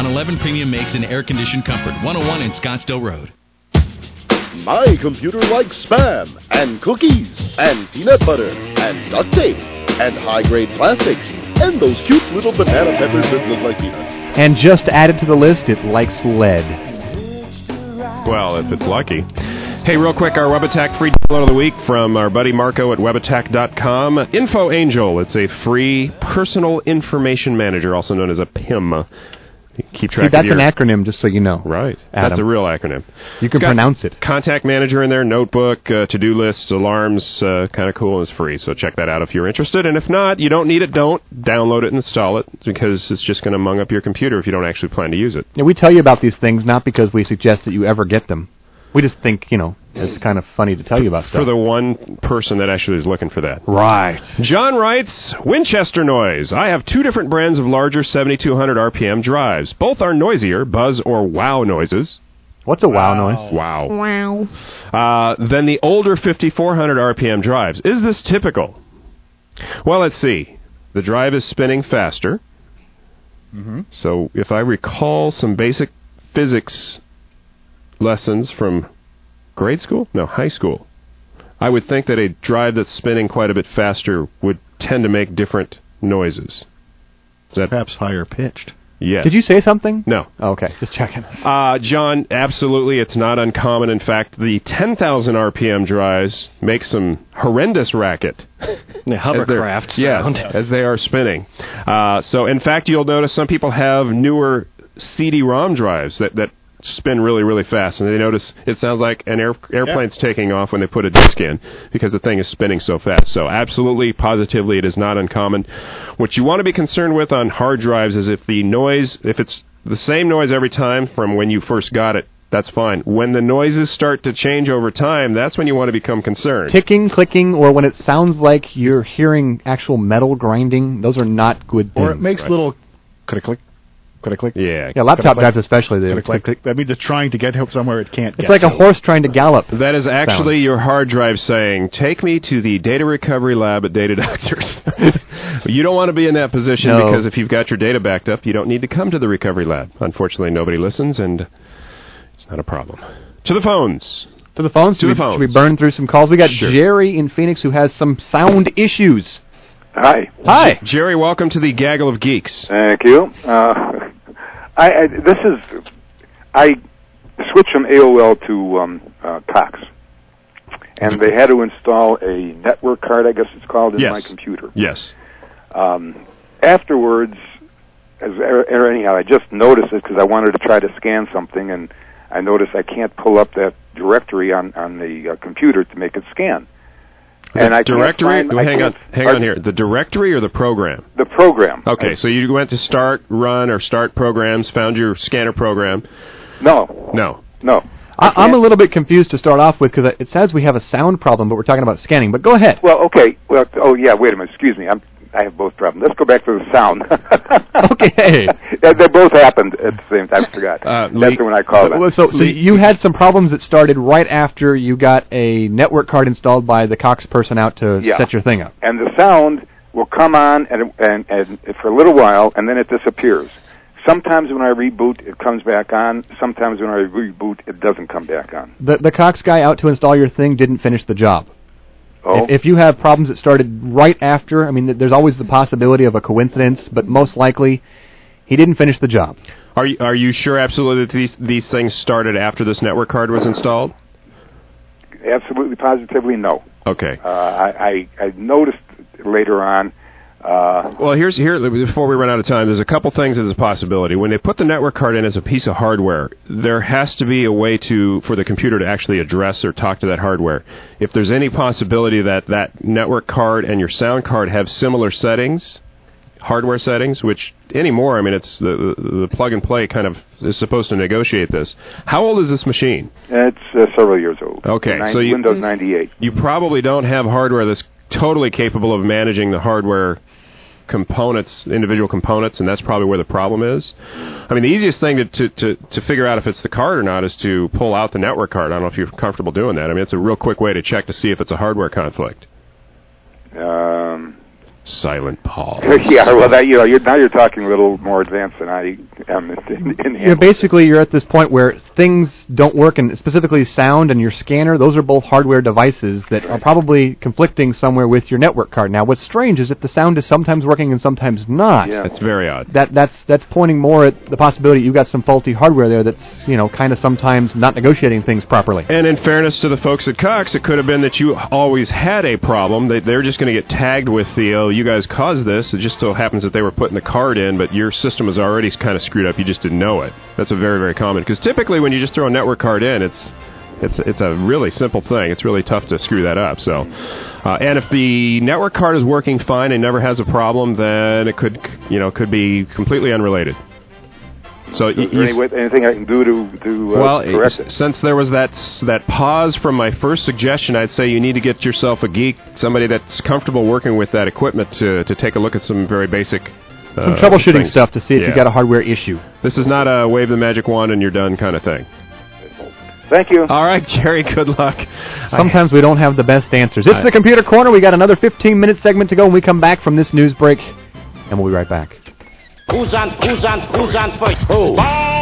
11 Premium makes in air-conditioned comfort. 101 in Scottsdale Road. My computer likes Spam, and cookies, and peanut butter, and duct tape, and high-grade plastics, and those cute little banana peppers that look like peanuts. And just added to the list, it likes lead. Well, if it's lucky. Hey, real quick, our WebAttack free download of the week from our buddy Marco at webattack.com. Info Angel, it's a free personal information manager, also known as a PIM. Keep track that's an acronym, just so you know. Right. Adam. That's a real acronym. You can pronounce it. Contact manager in there, notebook, to-do lists, alarms, kind of cool, and it's free. So check that out if you're interested. And if not, you don't need it, don't download it and install it, because it's just going to mung up your computer if you don't actually plan to use it. Yeah, we tell you about these things not because we suggest that you ever get them. We just think, it's kind of funny to tell you about stuff. For the one person that actually is looking for that. Right. John writes, Winchester Noise. I have two different brands of larger 7,200 RPM drives. Both are noisier, buzz or wow noises. What's a wow noise? Wow. Wow. Than the older 5,400 RPM drives. Is this typical? Well, let's see. The drive is spinning faster. Mm-hmm. So if I recall some basic physics lessons from grade school? No, high school. I would think that a drive that's spinning quite a bit faster would tend to make different noises. Is that perhaps higher pitched? Yes. Did you say something? No. Oh, okay, just checking. John, absolutely, it's not uncommon. In fact, the 10,000 RPM drives make some horrendous racket. The hovercraft sound. Yes, as they are spinning. So, in fact, you'll notice some people have newer CD-ROM drives that spin really, really fast, and they notice it sounds like an airplane's taking off when they put a disc in, because the thing is spinning so fast. So absolutely, positively, it is not uncommon. What you want to be concerned with on hard drives is if it's the same noise every time from when you first got it, that's fine. When the noises start to change over time, that's when you want to become concerned. Ticking, clicking, or when it sounds like you're hearing actual metal grinding, those are not good things. Or it makes little click-click. Click. Yeah, laptop drives especially. Click. That means it's trying to get somewhere it can't get. It's like a horse trying to gallop. That is actually your hard drive saying, take me to the data recovery lab at Data Doctors. You don't want to be in that position, because if you've got your data backed up, you don't need to come to the recovery lab. Unfortunately, nobody listens, and it's not a problem. To the phones. To the phones? Should we burn through some calls? We got Jerry in Phoenix who has some sound issues. Hi. Hi. Jerry, welcome to the Gaggle of Geeks. Thank you. I switched from AOL to Cox, and they had to install a network card, I guess it's called, in my computer. Yes. Afterwards, anyhow, I just noticed it because I wanted to try to scan something, and I noticed I can't pull up that directory on the computer to make it scan. And I directory? Hang on here. The directory or the program? The program. Okay, so you went to Start, Run, or Start Programs, found your scanner program. No. I'm a little bit confused to start off with, because it says we have a sound problem, but we're talking about scanning. But go ahead. Well, okay. Well, wait a minute. Excuse me. I have both problems. Let's go back to the sound. Okay. They both happened at the same time. I forgot. That's when I called it. So you had some problems that started right after you got a network card installed by the Cox person out to set your thing up. And the sound will come on and for a little while, and then it disappears. Sometimes when I reboot, it comes back on. Sometimes when I reboot, it doesn't come back on. The Cox guy out to install your thing didn't finish the job. Oh. If you have problems that started right after, I mean, there's always the possibility of a coincidence, but most likely, he didn't finish the job. Are you sure absolutely that these things started after this network card was installed? Absolutely, positively, no. Okay. I noticed later on. Well, here before we run out of time, there's a couple things as a possibility. When they put the network card in as a piece of hardware, there has to be a way for the computer to actually address or talk to that hardware. If there's any possibility that network card and your sound card have similar settings, hardware settings, which anymore, I mean, it's the plug and play kind of is supposed to negotiate this. How old is this machine? It's several years old. Okay, so Windows 98. You probably don't have hardware that's totally capable of managing the hardware components, individual components, and that's probably where the problem is. I mean, the easiest thing to figure out if it's the card or not is to pull out the network card. I don't know if you're comfortable doing that. I mean, it's a real quick way to check to see if it's a hardware conflict. Silent pause. Yeah, well, that you're talking a little more advanced than I am. Basically, you're at this point where things don't work, and specifically sound and your scanner. Those are both hardware devices that are probably conflicting somewhere with your network card. Now, what's strange is that the sound is sometimes working and sometimes not. Yeah. That's very odd. That's pointing more at the possibility you've got some faulty hardware there that's kind of sometimes not negotiating things properly. And in fairness to the folks at Cox, it could have been that you always had a problem. They're just going to get tagged with the you guys caused this. It just so happens that they were putting the card in, but your system was already kind of screwed up. You just didn't know it. That's a very, very common. Because typically when you just throw a network card in, it's a really simple thing. It's really tough to screw that up. So, and if the network card is working fine and never has a problem, then it could be completely unrelated. So, anything I can do to correct it? Since there was that pause from my first suggestion, I'd say you need to get yourself a geek, somebody that's comfortable working with that equipment to take a look at some very basic some troubleshooting stuff to see if you've got a hardware issue. This is not a wave the magic wand and you're done kind of thing. Thank you. All right, Jerry, good luck. Sometimes we don't have the best answers. It's the Computer Corner. We got another 15-minute segment to go when we come back from this news break, and we'll be right back. Who's on first? Who?